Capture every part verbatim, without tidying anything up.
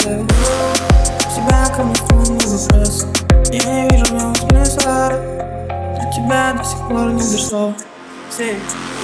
оставил тебя ко мне странный вопрос. Я не вижу в нем смысла, до тебя до сих пор не дошло. Ты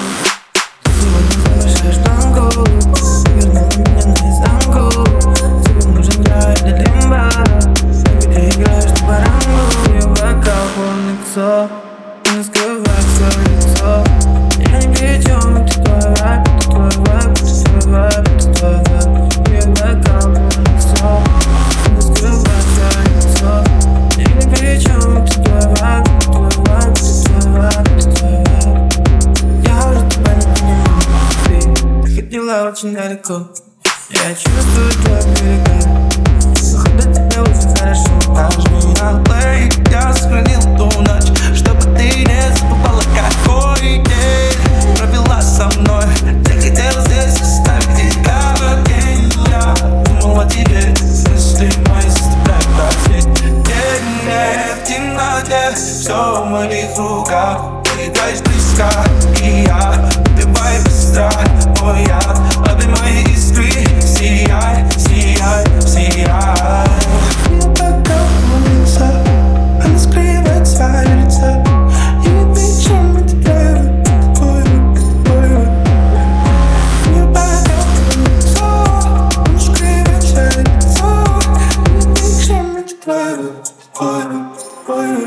сегодня завершаешь планку, вернула меня наизнанку. Тебе нужен я для лимба, ты играешь на барангу. Ее бокал полный ксо, не скрывает свое лицо. Я ни при чем, это твой вайб, это твой вайб, это твой вайб, это твой вайб. Ее бокал полный ксо, не скрывает свое лицо. Я ни при чем, это твой вайб, это твой вайб, это твой вайб, это твой вайб. Я уже тебя не понимаю, ты ходила очень далеко. Я чувствую твой берега, выход до тебя очень хорошо. Нажми на плей, я сохранил ту ночь, чтобы ты не забывала, какой день провела со мной. Ты хотела здесь оставить тебя день. Я думал о тебе, мысли мои заставляют просить. День не в темноте, все в моих руках. Ты играешь близко, и я убиваю быстро. Мой яд, обе мои искры, сияй, сияй, сияй. Ее бокал полнится, она скрывает свое лицо. И ни при чем, это твой выбор, твой выбор, твой выбор. Ее бокал полнится, она скрывает свое лицо. И ни при чем, это твой выбор, твой выбор, твой выбор.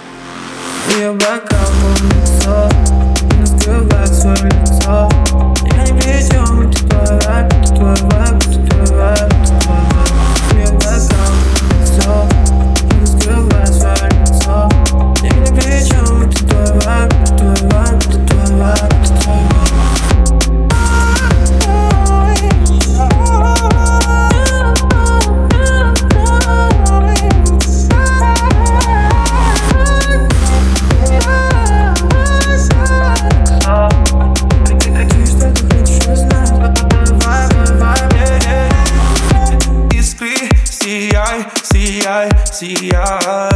Ее бокал полный ксо, не скрывает свое лицо. Я ни при чем, это твой вайб, это твой вайб, это твой вайб, это твой вайб. Ее бокал полный ксо, не скрывает свое лицо. Я ни при чем, это твой вайб, это твой вайб, это твой вайб, это твой вайб. Сияй, сияй, сияй.